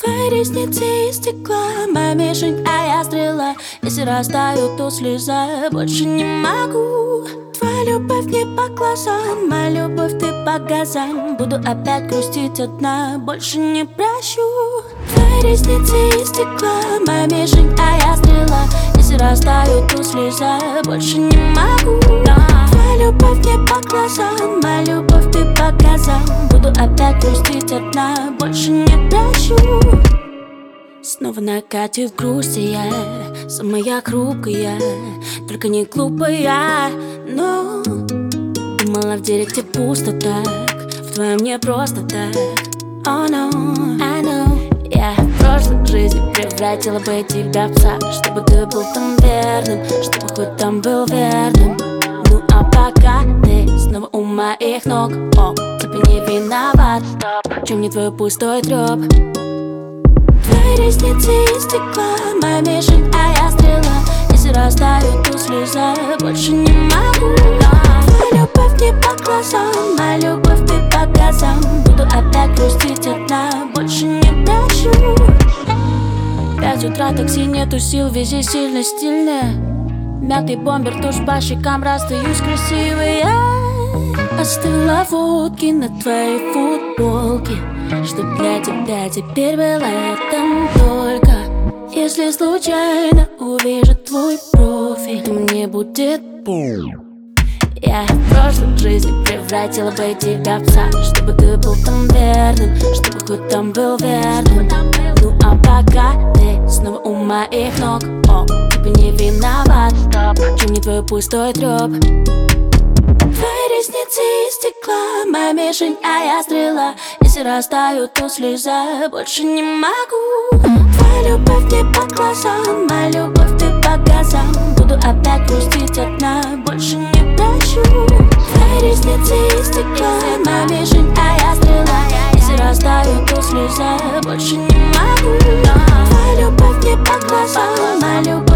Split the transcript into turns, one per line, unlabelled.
Твои ресницы из стекла, моя мишень, а я стрела. Если растаю, то слеза, больше не могу. Твоя любовь не по глазам, моя любовь ты по газам. Буду опять грустить одна, больше не прощу. Твои ресницы из стекла, моя мишень, а я стрела. Если растаю, то слеза, больше не могу. Твоя любовь не по глазам, моя любовь ты по газам. Буду опять грустить одна, больше не прощу. Снова накатит грусть, и я самая хрупкая, только не глупая. Но думала, в директе пусто так, в твоем не просто так. Oh no, I know. Я в прошлой жизни превратила бы тебя в пса, чтобы ты был там верным, чтобы хоть там был верным. Ну а пока ты снова у моих ног, о, тебе не виноват, в чем не твой пустой трёп. Твои ресницы из стекла, моя мишень, а я стрела. Если растаю, то слеза, больше не могу. Твоя любовь не по глазам, моя любовь ты по газам. Буду опять грустить одна, больше не прощу. 5 утра, такси, нету сил, вези сильно, стильно. Мятый бомбер, тушь по щекам, расстаюсь красивой. Я оставила фотки на твоей футболке, чтоб для тебя теперь было там только. Если случайно увижу твой профиль, то мне будет больно. Я в прошлой жизни превратила бы тебя в пса, чтобы ты был там верным, чтобы хоть там был верным. Ну а пока ты снова у моих ног, о, тебе не виноват, в чем не твой пустой трёп. Твои ресницы из стекла, моя мишень, а я стрела. Если растаю, то слеза, больше не могу. Твоя любовь не по глазам, моя любовь ты по газам. Буду опять грустить одна, больше не прощу. Твои ресницы из стекла, моя мишень, а я стрела. Если растаю, то слеза, больше не могу. Твоя любовь не по глазам, моя любовь